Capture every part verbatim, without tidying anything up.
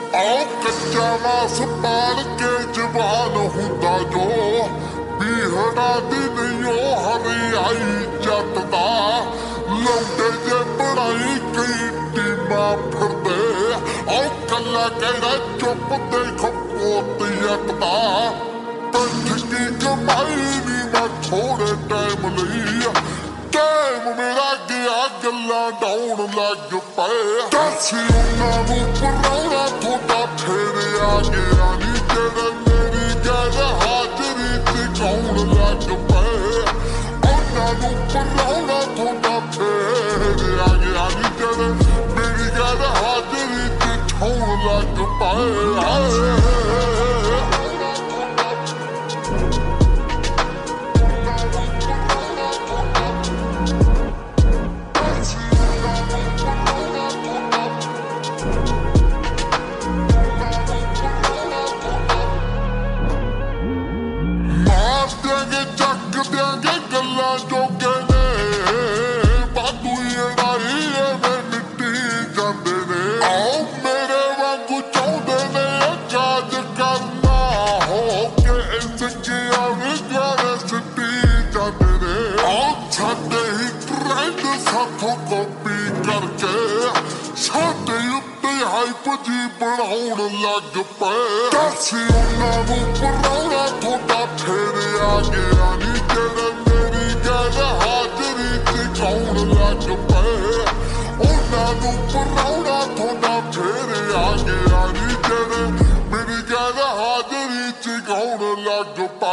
आओ कच्चा मास पाल के जवान हुंदा जो बीहड़ा दी नहीं हरियाई जतदा लौंडे जे पढ़ाई कई टीमा फिरदे आओ कला कहड़ा चुप देखो पोतियतदा पंठ की कमाई नी मैं थोड़े टाइम लई टाइम मेरा गया गल्ला डाउन लग पे दसी उन्होंने पराना थोड़ा फिर आ गया नी तेरे मेरी गैर हाजरी च कौन लग पे उन्होंने पराना थोड़ा फिर आ गया नी तेरे मेरी गैर हाजरी च कौन लग पे कॉपी करके साडे उत्ते हाइप जी बनाउण लग पे दसी उन्होंने पराना थोड़ा फिर आ गया नी तेरे मेरी गैर हाजरी च कौन लग पे उन्होंने पराना थोड़ा फिर आ गया नी तेरे मेरी गैर हाजरी च कौन लग पे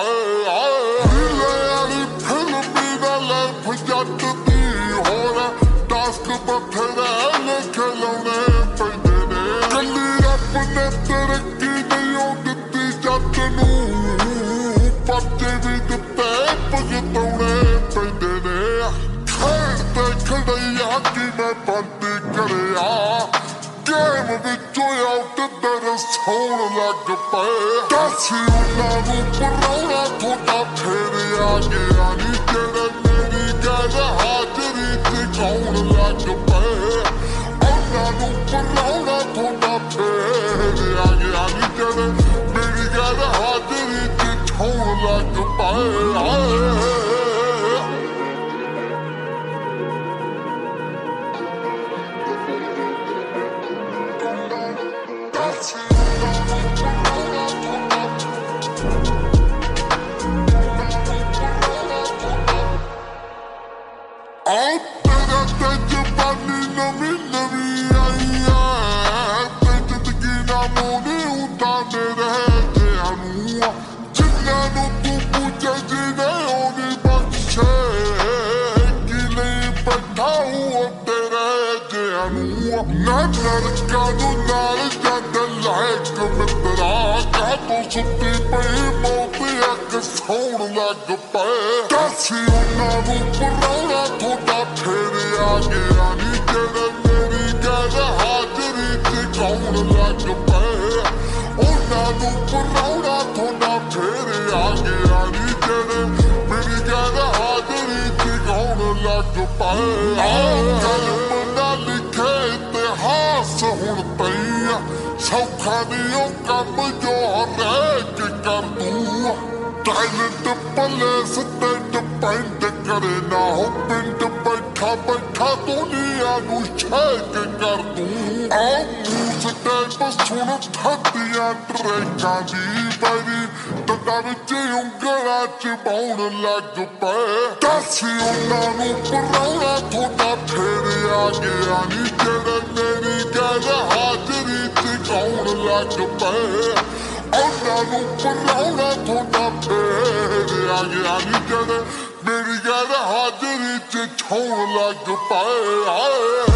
फिल्मी दा लैफ जट दी होर टास्क बथेरे लिखे लाने पैंदे ने कली रब ने तरक्की नहीं दित्ती जट नूं पर्चे भी दित्ते भुगताउने पैंदे ने खेडते खड़ैया कि मैं बंद करिया गेम विचों आउट दरसाउण लग पे दसी उन्होंने पराना थोड़ा फिर आ गया नी तेरे मेरी गैर हाजरी च कौन लग पे उन्होंने पराना थोड़ा फिर आ गया नी तेरे मेरी गैर हाजरी च कौन लग पे जवानी नवी नवी आई है जिंदगी ना मोनी उताने रह गया जिन्होंने तू पूछे जिन्हें होनी बख्शे कि नहीं बैठा हुआ तेरे जयानू ना नरका नू नाल जाने लायक मित्रा कह तू सुती पई मौत अग सौण लग पे दसी उन्होंने पराना थोड़ा फिर आ गया नी तेरे मेरी गैर हाजरी च कौन लग पे उन्होंने पराना थोड़ा फिर आ गया नी तेरे मेरी गैर हाजरी च कौन लग पे कलम ना लिखे इतिहास हुण तई सौखा नहीं कम जो रह के कर तू टैलेंट पले स्टैंड पेंट करे ना हो पिंड बैठा बैठा दुनिया नू शेक कर तू आ मूस टैप सुन थदियां ट्रैकां दी बरी टटा विच उंगलां च पाउण लग पे दसी उन्होंने पराना थोड़ा फिर आ गया नी तेरे मेरी गैर हाजरी च कौन लग पे उन्होंने पराना थोड़ा फिर आ गया नी तेरे मेरी गैर हाजरी च छौण लग पे